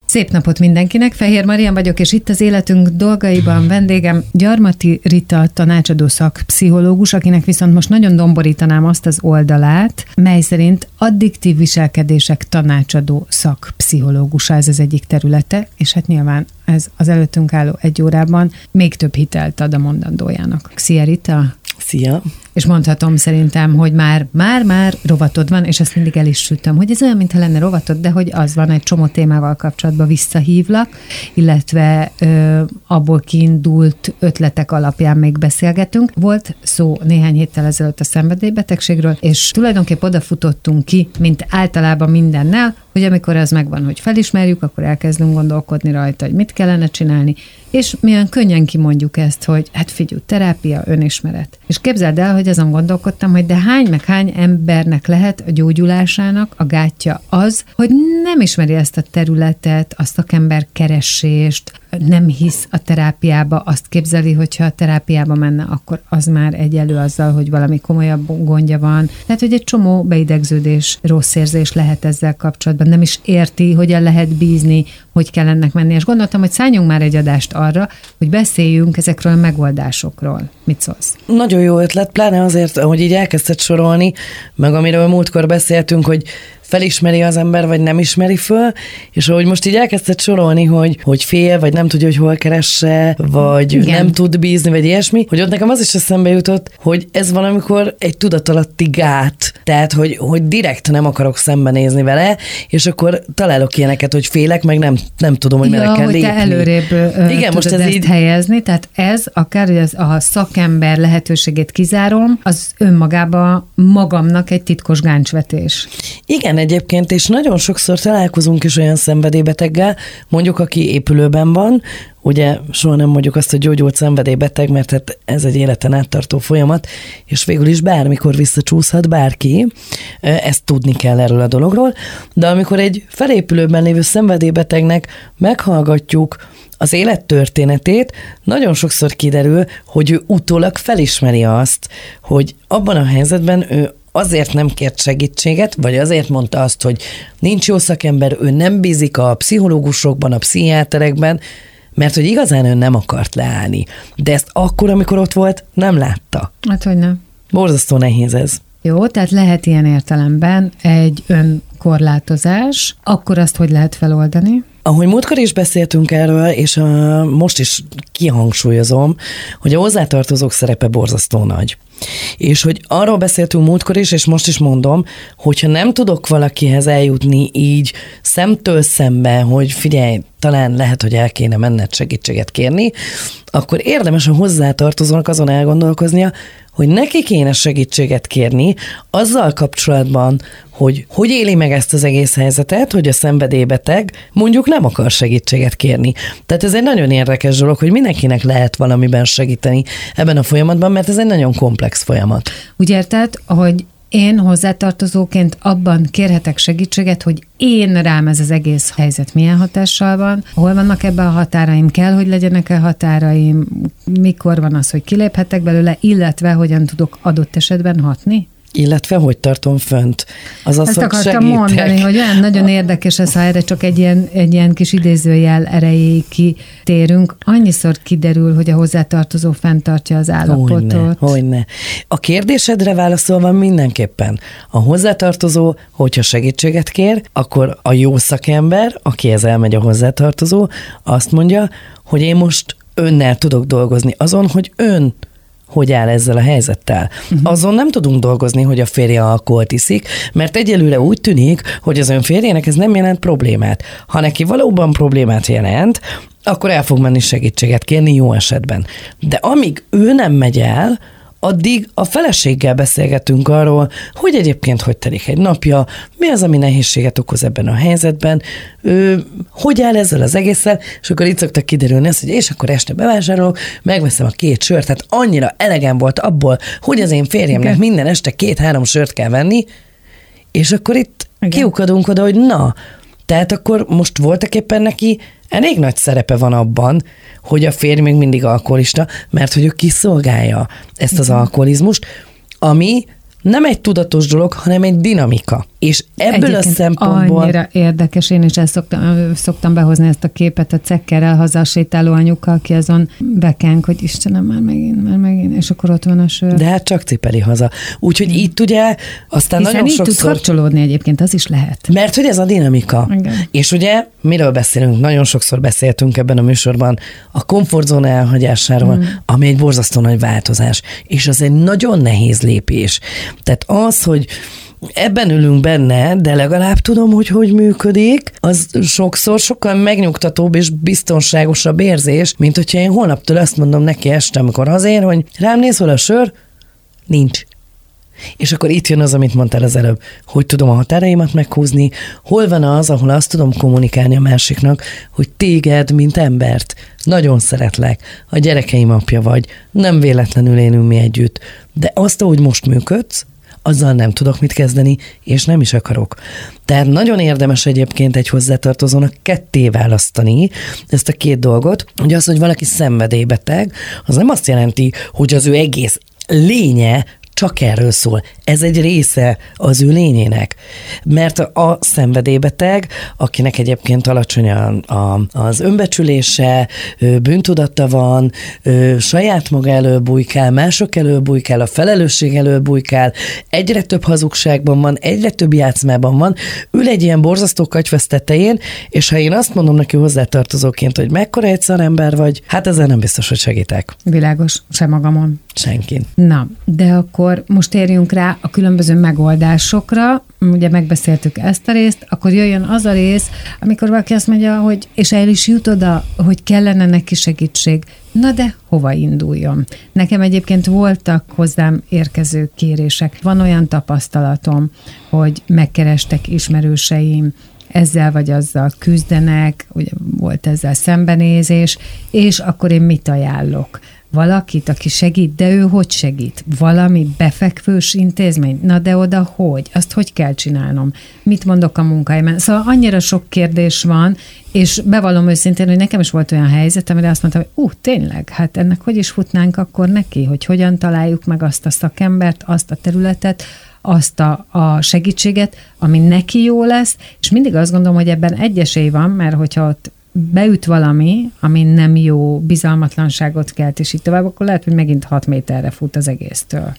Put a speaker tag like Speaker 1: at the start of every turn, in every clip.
Speaker 1: Szép napot mindenkinek, Fehér Marian vagyok, és itt az életünk dolgaiban vendégem Gyarmati Rita tanácsadó szakpszichológus, akinek viszont most nagyon domborítanám azt az oldalát, mely szerint addiktív viselkedések tanácsadó szakpszichológusa, ez az egyik területe, és hát nyilván ez az előttünk álló 1 órában még több hitelt ad a mondandójának. Szia Rita!
Speaker 2: Szia!
Speaker 1: És mondhatom szerintem, hogy már rovatod van, és ezt mindig el is sütöm, hogy ez olyan, mintha lenne rovatod, de hogy az van, egy csomó témával kapcsolatban visszahívlak, illetve abból kiindult ötletek alapján még beszélgetünk. Volt szó néhány héttel ezelőtt a szenvedélybetegségről, és tulajdonképp odafutottunk ki, mint általában mindennel, hogy amikor az megvan, hogy felismerjük, akkor elkezdünk gondolkodni rajta, hogy mit kellene csinálni, és milyen könnyen kimondjuk ezt, hogy hát figyelj, terápia, önismeret. És képzeld el, hogy azon gondolkodtam, hogy de hány embernek lehet a gyógyulásának a gátja az, hogy nem ismeri ezt a területet, a szakemberkeresést, nem hisz a terápiába, azt képzeli, hogyha a terápiába menne, akkor az már egyelő azzal, hogy valami komolyabb gondja van. Tehát, hogy egy csomó beidegződés, rossz érzés lehet ezzel kapcsolatban. Nem is érti, hogyan lehet bízni, hogy kell ennek menni. És gondoltam, hogy szálljunk már egy adást arra, hogy beszéljünk ezekről a megoldásokról. Mit szólsz?
Speaker 2: Nagyon jó ötlet, pláne azért, hogy így elkezdted sorolni, meg amiről múltkor beszéltünk, hogy felismeri az ember, vagy nem ismeri föl, és ahogy most így elkezdted sorolni, hogy fél, vagy nem tudja, hogy hol keresse, vagy igen, nem tud bízni, vagy ilyesmi, hogy ott nekem az is eszembe jutott, hogy ez valamikor egy tudatalatti gát, tehát, hogy direkt nem akarok szembenézni vele, és akkor találok ilyeneket, hogy félek, meg nem tudom, hogy merre kell lépni.
Speaker 1: Te előrébb igen, most ez ezt így helyezni, tehát ez akár, hogy a szakember lehetőségét kizárom, az önmagában magamnak egy titkos gáncsvetés.
Speaker 2: Igen, egyébként, és nagyon sokszor találkozunk is olyan szenvedélybeteggel, mondjuk aki épülőben van, ugye soha nem mondjuk azt, hogy gyógyult szenvedélybeteg, mert hát ez egy életen áttartó folyamat, és végül is bármikor visszacsúszhat bárki, ezt tudni kell erről a dologról, de amikor egy felépülőben lévő szenvedélybetegnek meghallgatjuk az élettörténetét, nagyon sokszor kiderül, hogy ő utólag felismeri azt, hogy abban a helyzetben ő azért nem kért segítséget, vagy azért mondta azt, hogy nincs jó szakember, ő nem bízik a pszichológusokban, a pszichiáterekben, mert hogy igazán ő nem akart leállni. De ezt akkor, amikor ott volt, nem látta.
Speaker 1: Hát, hogy nem.
Speaker 2: Borzasztó nehéz ez.
Speaker 1: Jó, tehát lehet ilyen értelemben egy önkorlátozás, akkor azt hogy lehet feloldani?
Speaker 2: Ahogy múltkor is beszéltünk erről, és most is kihangsúlyozom, hogy a hozzátartozók szerepe borzasztó nagy. És hogy arról beszéltünk múltkor is, és most is mondom, hogyha nem tudok valakihez eljutni így szemtől szembe, hogy figyelj, talán lehet, hogy el kéne menned segítséget kérni, akkor érdemes a hozzátartozónak azon elgondolkoznia, hogy neki kéne segítséget kérni azzal kapcsolatban, hogy éli meg ezt az egész helyzetet, hogy a szenvedélybeteg mondjuk nem akar segítséget kérni. Tehát ez egy nagyon érdekes dolog, hogy mindenkinek lehet valamiben segíteni ebben a folyamatban, mert ez egy nagyon komplex folyamat.
Speaker 1: Úgy érted, hogy én hozzátartozóként abban kérhetek segítséget, hogy én rám ez az egész helyzet milyen hatással van, hol vannak ebben a határaim, kell, hogy legyenek-e határaim, mikor van az, hogy kiléphetek belőle, illetve hogyan tudok adott esetben hatni?
Speaker 2: Illetve hogy tartom fönt. Azaz,
Speaker 1: ezt akartam mondani, hogy olyan nagyon érdekes ez, ha erre csak egy ilyen kis idézőjel erejéig kitérünk. Annyiszor kiderül, hogy a hozzátartozó fenntartja az állapotot.
Speaker 2: Hogyne. A kérdésedre válaszolva mindenképpen. A hozzátartozó, hogyha segítséget kér, akkor a jó szakember, akihez elmegy a hozzátartozó, azt mondja, hogy én most önnel tudok dolgozni azon, hogy ön hogy áll ezzel a helyzettel. Azon nem tudunk dolgozni, hogy a férje alkoholt iszik, mert egyelőre úgy tűnik, hogy az ön férjének ez nem jelent problémát. Ha neki valóban problémát jelent, akkor el fog menni segítséget kérni jó esetben. De amíg ő nem megy el, addig a feleséggel beszélgetünk arról, hogy egyébként hogy telik egy napja, mi az, ami nehézséget okoz ebben a helyzetben, hogy áll ezzel az egésszel, és akkor itt szoktak kiderülni azt, hogy és akkor este bevásárolok, megveszem a 2 sört, tehát annyira elegem volt abból, hogy az én férjemnek minden este 2-3 sört kell venni, és akkor itt kiukadunk oda, hogy na, tehát akkor most voltak éppen neki elég nagy szerepe van abban, hogy a férj még mindig alkoholista, mert hogy ő kiszolgálja ezt az alkoholizmust, ami nem egy tudatos dolog, hanem egy dinamika. És ebből a szempontból...
Speaker 1: Annyira érdekes, én is ezt szoktam behozni ezt a képet a cekkerrel hazasétáló anyuka, aki azon bekánk, hogy Istenem, már megint, és akkor ott van a sör.
Speaker 2: De hát csak cipeli haza. Úgyhogy itt ugye aztán
Speaker 1: hiszen
Speaker 2: nagyon
Speaker 1: így
Speaker 2: sokszor...
Speaker 1: tud kapcsolódni egyébként, az is lehet.
Speaker 2: Mert hogy ez a dinamika.
Speaker 1: Igen.
Speaker 2: És ugye miről beszélünk? Nagyon sokszor beszéltünk ebben a műsorban a komfortzóna elhagyásáról, ami egy borzasztó nagy változás. És az egy nagyon nehéz lépés. Tehát az, hogy ebben ülünk benne, de legalább tudom, hogy működik, az sokszor sokkal megnyugtatóbb és biztonságosabb érzés, mint hogyha én holnaptól azt mondom neki este, amikor azért, hogy rám nézol a sör, nincs. És akkor itt jön az, amit mondtál az előbb, hogy tudom a határaimat meghúzni, hol van az, ahol azt tudom kommunikálni a másiknak, hogy téged, mint embert, nagyon szeretlek, a gyerekeim apja vagy, nem véletlenül élünk mi együtt, de azt, ahogy most működsz, azzal nem tudok mit kezdeni, és nem is akarok. Tehát nagyon érdemes egyébként egy hozzátartozónak ketté választani ezt a két dolgot, hogy az, hogy valaki szenvedélybeteg, az nem azt jelenti, hogy az ő egész lénye csak erről szól. Ez egy része az ő lényének. Mert a szenvedélybeteg, akinek egyébként alacsony az önbecsülése, bűntudata van, saját maga elől bujkál, mások elől bujkál, a felelősség elől bujkál, egyre több hazugságban van, egyre több játszmában van, ül egy ilyen borzasztó katyvasz tetején, és ha én azt mondom neki hozzátartozóként, hogy mekkora egy szarember vagy, hát ezzel nem biztos, hogy segítek.
Speaker 1: Világos, sem magamon.
Speaker 2: Senkin.
Speaker 1: Na, de akkor most térjünk rá a különböző megoldásokra, ugye megbeszéltük ezt a részt, akkor jöjjön az a rész, amikor valaki azt mondja, hogy és el is jut oda, hogy kellene neki segítség. Na de hova induljon? Nekem egyébként voltak hozzám érkező kérések. Van olyan tapasztalatom, hogy megkerestek ismerőseim, ezzel vagy azzal küzdenek, ugye volt ezzel szembenézés, és akkor én mit ajánlok? Valakit, aki segít, de ő hogy segít? Valami befekvős intézmény? Na de oda hogy? Azt hogy kell csinálnom? Mit mondok a munkahelyemen? Szóval annyira sok kérdés van, és bevallom őszintén, hogy nekem is volt olyan helyzet, amire azt mondtam, hogy tényleg, hát ennek hogy is futnánk akkor neki, hogy hogyan találjuk meg azt a szakembert, azt a területet, azt a segítséget, ami neki jó lesz, és mindig azt gondolom, hogy ebben egy esély van, mert hogyha ott beüt valami, ami nem jó, bizalmatlanságot kelt, és így tovább, akkor lehet, hogy megint 6 méterre fut az egésztől.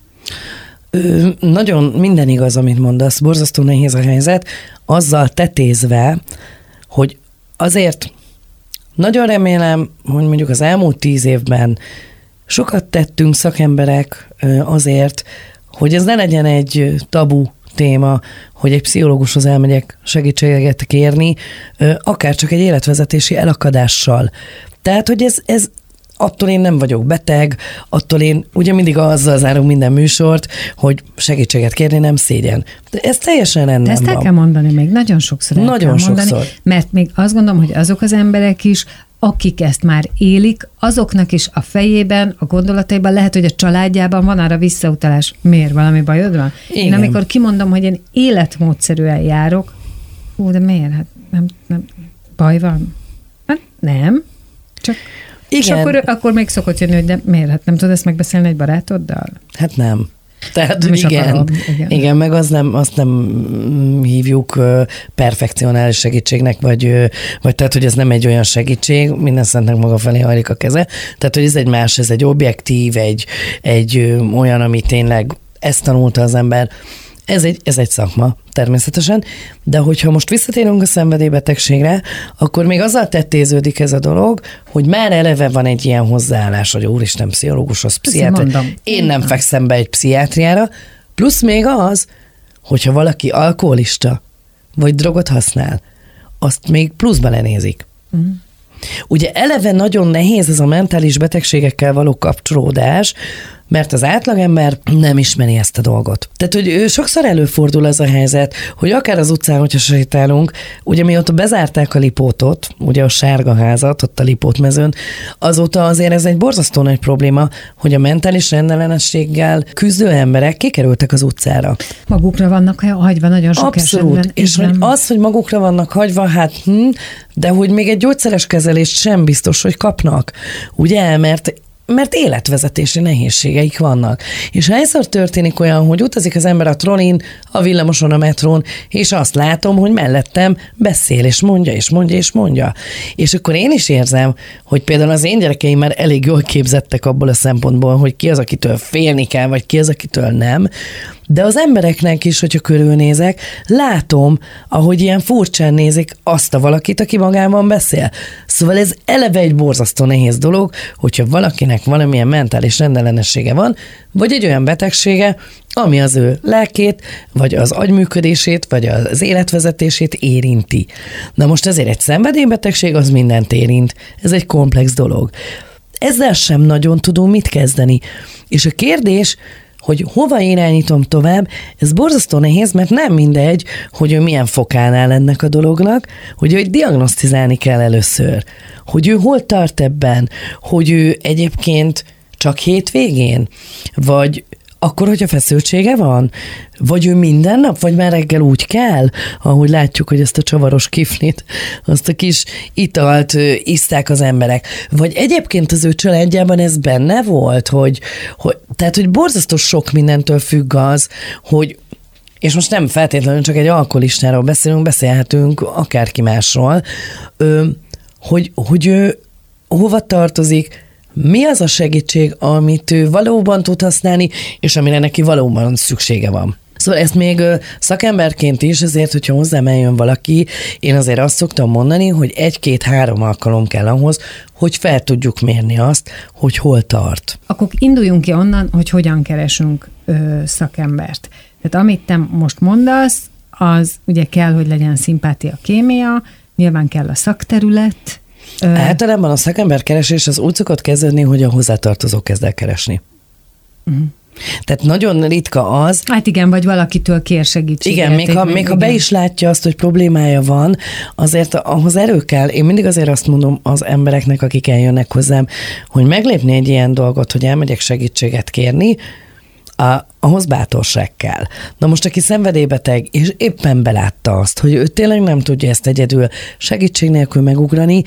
Speaker 2: Nagyon minden igaz, amit mondasz, borzasztó nehéz a helyzet, azzal tetézve, hogy azért nagyon remélem, hogy mondjuk az elmúlt 10 évben sokat tettünk szakemberek azért, hogy ez ne legyen egy tabu téma, hogy egy pszichológushoz elmegyek segítséget kérni, akár csak egy életvezetési elakadással. Tehát, hogy ez attól én nem vagyok beteg, attól én ugye mindig azzal zárunk minden műsort, hogy segítséget kérni nem szégyen. De ez teljesen rendben van.
Speaker 1: De ezt el kell mondani még, nagyon sokszor mondani, mert még azt gondolom, hogy azok az emberek is, akik ezt már élik, azoknak is a fejében, a gondolataiban lehet, hogy a családjában van arra visszautalás. Miért? Valami bajod van? Igen. Én amikor kimondom, hogy én életmódszerűen járok, de miért? Hát nem baj van? Hát nem. Csak és akkor még szokott jönni, hogy de miért? Hát nem tudod ezt megbeszélni egy barátoddal?
Speaker 2: Hát nem. Tehát, hogy igen, meg azt nem hívjuk perfekcionális segítségnek, vagy tehát, hogy ez nem egy olyan segítség, minden szentnek maga felé hajlik a keze. Tehát, hogy ez egy más, ez egy objektív, egy olyan, ami tényleg ezt tanulta az ember. Ez egy szakma, természetesen, de hogyha most visszatérünk a szenvedélybetegségre, akkor még azzal tettéződik ez a dolog, hogy már eleve van egy ilyen hozzáállás, hogy úristen, pszichológushoz, pszichiáter. Én nem fekszem be egy pszichiátriára, plusz még az, hogyha valaki alkoholista, vagy drogot használ, azt még pluszba lenézik. Ugye eleve nagyon nehéz ez a mentális betegségekkel való kapcsolódás, mert az átlagember nem ismeri ezt a dolgot. Tehát, hogy sokszor előfordul az a helyzet, hogy akár az utcán, hogyha sétálunk, ugye mióta bezárták a Lipótot, ugye a sárga házat, ott a Lipótmezőn, azóta azért ez egy borzasztó nagy probléma, hogy a mentális rendellenességgel küzdő emberek kikerültek az utcára.
Speaker 1: Magukra vannak hagyva nagyon sok
Speaker 2: Abszolút.
Speaker 1: esetben.
Speaker 2: És hogy az, hogy magukra vannak hagyva, de hogy még egy gyógyszeres kezelést sem biztos, hogy kapnak. Ugye, mert mert életvezetési nehézségeik vannak. És hányszor történik olyan, hogy utazik az ember a trollin, a villamoson, a metrón, és azt látom, hogy mellettem beszél, és mondja, és mondja, és mondja. És akkor én is érzem, hogy például az én gyerekeim már elég jól képzettek abból a szempontból, hogy ki az, akitől félni kell, vagy ki az, akitől nem. De az embereknek is, hogyha körülnézek, látom, ahogy ilyen furcsán nézik azt a valakit, aki magában beszél. Szóval ez eleve egy borzasztó nehéz dolog, hogyha valakinek valamilyen mentális rendellenessége van, vagy egy olyan betegsége, ami az ő lelkét, vagy az agyműködését, vagy az életvezetését érinti. Na most ezért egy szenvedélybetegség az mindent érint. Ez egy komplex dolog. Ezzel sem nagyon tudunk mit kezdeni. És a kérdés, hogy hova irányítom tovább, ez borzasztó nehéz, mert nem mindegy, hogy ő milyen fokán áll ennek a dolognak, hogy ő diagnosztizálni kell először, hogy ő hol tart ebben, hogy ő egyébként csak hétvégén, vagy akkor, hogyha feszültsége van? Vagy ő minden nap, vagy már reggel úgy kell, ahogy látjuk, hogy ezt a csavaros kiflit, azt a kis italt iszták az emberek. Vagy egyébként az ő családjában ez benne volt, tehát, hogy borzasztó sok mindentől függ az, hogy és most nem feltétlenül csak egy alkoholistáról beszélhetünk akárki másról, hogy ő hova tartozik, mi az a segítség, amit ő valóban tud használni, és amire neki valóban szüksége van. Szóval ezt még szakemberként is, ezért, hogyha hozzám eljön valaki, én azért azt szoktam mondani, hogy 1-2-3 alkalom kell ahhoz, hogy fel tudjuk mérni azt, hogy hol tart.
Speaker 1: Akkor induljunk ki onnan, hogy hogyan keresünk szakembert. Tehát amit te most mondasz, az ugye kell, hogy legyen szimpátia, kémia, nyilván kell a szakterület.
Speaker 2: Általában a szakemberkeresés az úgy szokott kezdődni, hogy a hozzátartozó kezd el keresni. Uh-huh. Tehát nagyon ritka az.
Speaker 1: Hát igen, vagy valakitől kér segítséget.
Speaker 2: Igen, még ha be is látja azt, hogy problémája van, azért ahhoz erő kell. Én mindig azért azt mondom az embereknek, akik eljönnek hozzám, hogy meglépni egy ilyen dolgot, hogy elmegyek segítséget kérni, ahhoz bátorság kell. Na most, aki szenvedélybeteg, és éppen belátta azt, hogy ő tényleg nem tudja ezt egyedül segítség nélkül megugrani,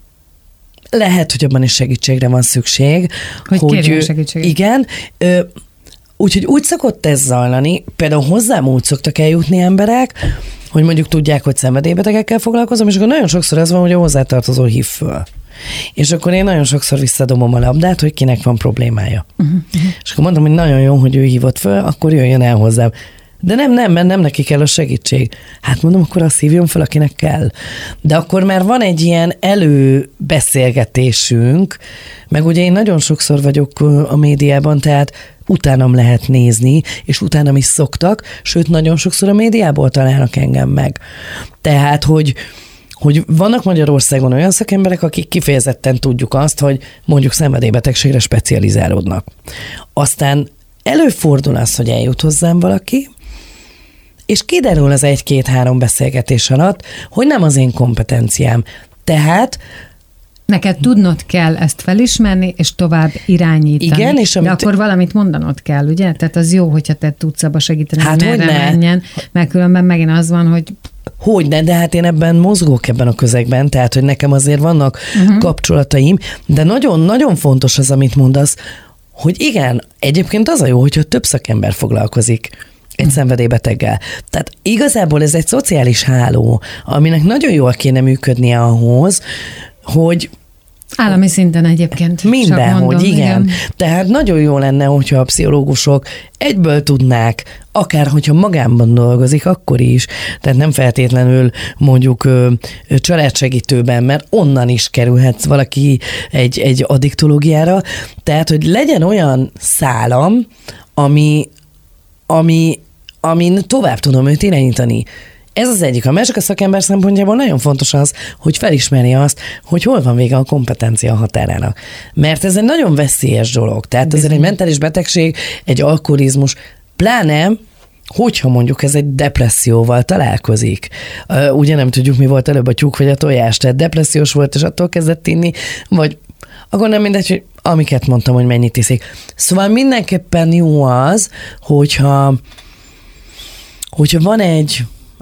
Speaker 2: lehet, hogy abban is segítségre van szükség.
Speaker 1: Hogy kérjön segítséget.
Speaker 2: Igen. Úgyhogy úgy szokott ez zajlani, például hozzám úgy szoktak eljutni emberek, hogy mondjuk tudják, hogy szenvedélybetegekkel foglalkozom, és akkor nagyon sokszor ez van, hogy a hozzátartozó hív föl. És akkor én nagyon sokszor visszadobom a labdát, hogy kinek van problémája. És akkor mondom, hogy nagyon jó, hogy ő hívott föl, akkor jöjjön el hozzám. De nem, mert nem neki kell a segítség. Hát mondom, akkor azt hívjon fel, akinek kell. De akkor már van egy ilyen előbeszélgetésünk, meg ugye én nagyon sokszor vagyok a médiában, tehát utánam lehet nézni, és utánam is szoktak, sőt, nagyon sokszor a médiából találnak engem meg. Tehát, hogy vannak Magyarországon olyan szakemberek, akik kifejezetten tudjuk azt, hogy mondjuk szenvedélybetegségre specializálódnak. Aztán előfordul az, hogy eljut hozzám valaki, és kiderül az 1-2-3 beszélgetés alatt, hogy nem az én kompetenciám. Tehát
Speaker 1: neked tudnod kell ezt felismerni, és tovább irányítani.
Speaker 2: Igen, és
Speaker 1: de akkor valamit mondanod kell, ugye? Tehát az jó, hogyha te tudsz abba segíteni,
Speaker 2: hát,
Speaker 1: hogy merre menjen, mert különben megint az van, hogy
Speaker 2: hogyne, de hát én ebben mozgok ebben a közegben, tehát, hogy nekem azért vannak kapcsolataim, de nagyon-nagyon fontos az, amit mondasz, hogy igen, egyébként az a jó, hogyha több szakember foglalkozik egy szenvedélybeteggel. Tehát igazából ez egy szociális háló, aminek nagyon jól kéne működnie ahhoz, hogy
Speaker 1: állami szinten egyébként.
Speaker 2: Mindenhogy, igen. Tehát nagyon jó lenne, hogyha a pszichológusok egyből tudnák, akár hogyha magánban dolgozik, akkor is, tehát nem feltétlenül mondjuk családsegítőben, mert onnan is kerülhetsz valaki egy addiktológiára, tehát hogy legyen olyan szálam, amin tovább tudom őt irányítani. Ez az egyik. A másik a szakember szempontjából nagyon fontos az, hogy felismeri azt, hogy hol van vége a kompetencia határának. Mert ez egy nagyon veszélyes dolog. Tehát ezért egy mentális betegség, egy alkoholizmus, pláne, hogyha mondjuk ez egy depresszióval találkozik. Ugye nem tudjuk, mi volt előbb a tyúk vagy a tojás, tehát depressziós volt, és attól kezdett inni, vagy akkor nem mindegy, hogy amiket mondtam, hogy mennyit iszik. Szóval mindenképpen jó az, hogyha van egy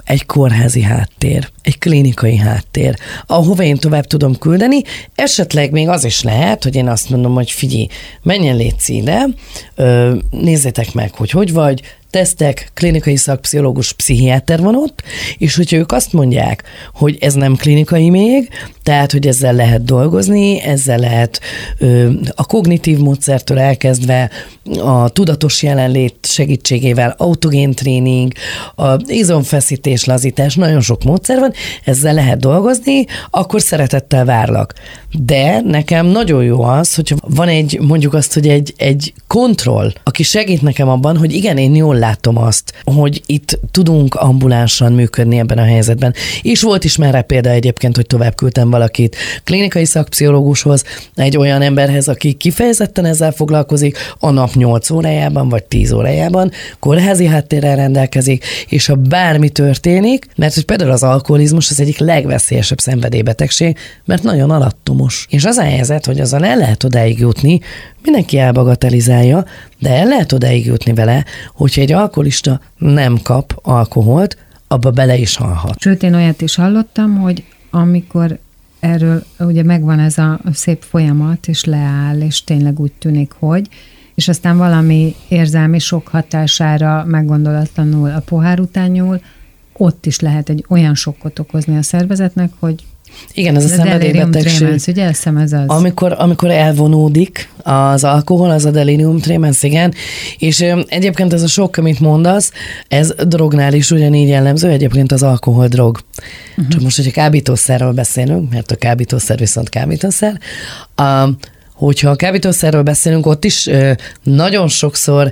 Speaker 2: egy kórházi háttér, egy klinikai háttér, ahova én tovább tudom küldeni. Esetleg még az is lehet, hogy én azt mondom, hogy figyelj, menjen légy ide, nézzétek meg, hogy vagy, tesztek, klinikai szakpszichológus, pszichiáter van ott, és hogyha ők azt mondják, hogy ez nem klinikai még, tehát, hogy ezzel lehet dolgozni, ezzel lehet a kognitív módszertől elkezdve a tudatos jelenlét segítségével, autogén tréning, a izomfeszítés, lazítás, nagyon sok módszer van, ezzel lehet dolgozni, akkor szeretettel várlak. De nekem nagyon jó az, hogyha van mondjuk azt, hogy egy kontroll, aki segít nekem abban, hogy igen, én jól látom azt, hogy itt tudunk ambulánsan működni ebben a helyzetben. És volt is már rá példa egyébként, hogy tovább küldtem valakit klinikai szakpszichológushoz, egy olyan emberhez, aki kifejezetten ezzel foglalkozik, a nap 8 órájában, vagy 10 órájában, kórházi háttérrel rendelkezik, és ha bármi történik, mert hogy például az alkoholizmus az egyik legveszélyesebb szenvedélybetegség, mert nagyon alattomos. És az a helyzet, hogy azzal el lehet odáig jutni, mindenki elbagatelizálja, de el lehet odáig jutni vele, hogyha egy alkoholista nem kap alkoholt, abba bele is halhat.
Speaker 1: Sőt, én olyat is hallottam, hogy amikor erről ugye megvan ez a szép folyamat, és leáll, és tényleg úgy tűnik, hogy, és aztán valami érzelmi sok hatására meggondolatlanul a pohár után nyúl, ott is lehet egy olyan sokkot okozni a szervezetnek, hogy
Speaker 2: igen, ez a szenvedélybetegség.
Speaker 1: Ugye, azt hiszem ez az.
Speaker 2: Amikor elvonódik az alkohol, az a delirium tremens, igen. És egyébként ez a sok, amit mondasz, ez drognál is ugyanígy jellemző, egyébként az alkohol drog. Csak most, hogyha kábítószerről beszélünk, mert a kábítószer viszont kábítószer, hogyha a kábítószerről beszélünk, ott is nagyon sokszor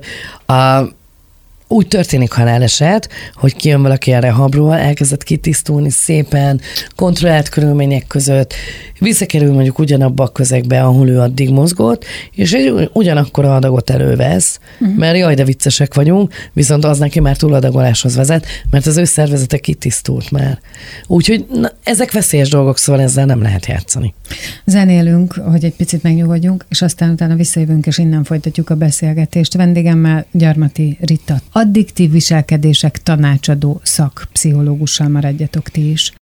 Speaker 2: úgy történik haláleset, hogy kijön valaki a rehabról, elkezdett kitisztulni szépen, kontrollált körülmények között, visszakerül mondjuk ugyanabba a közegbe, ahol ő addig mozgott, és egy ugyanakkora adagot elővesz, mert jaj, de viccesek vagyunk, viszont az neki már túladagoláshoz vezet, mert az ő szervezete kitisztult már. Úgyhogy ezek veszélyes dolgok, szóval ezzel nem lehet játszani.
Speaker 1: Zenélünk, hogy egy picit megnyugodjunk, és aztán utána visszajövünk, és innen folytatjuk a beszélgetést. Vendégemmel Gyarmati Rita, addiktív viselkedések tanácsadó szakpszichológussal, maradjatok ti is.